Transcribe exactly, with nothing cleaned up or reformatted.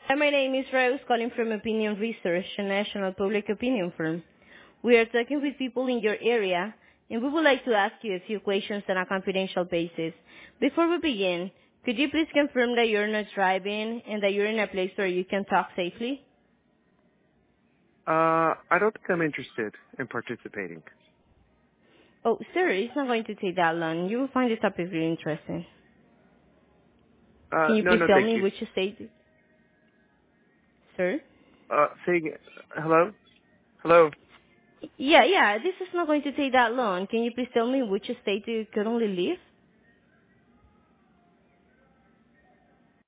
Hi, my name is Rose, calling from Opinion Research, a national public opinion firm. We are talking with people in your area, and we would like to ask you a few questions on a confidential basis. Before we begin, could you please confirm that you're not driving and that you're in a place where you can talk safely? Uh, I don't think I'm interested in participating. Oh, sir, it's not going to take that long. You will find this topic really interesting. Uh, Can you no, please no, tell thank me you. which state, sir? Uh, saying, hello? Hello? Yeah, yeah, this is not going to take that long. Can you please tell me which state you currently live?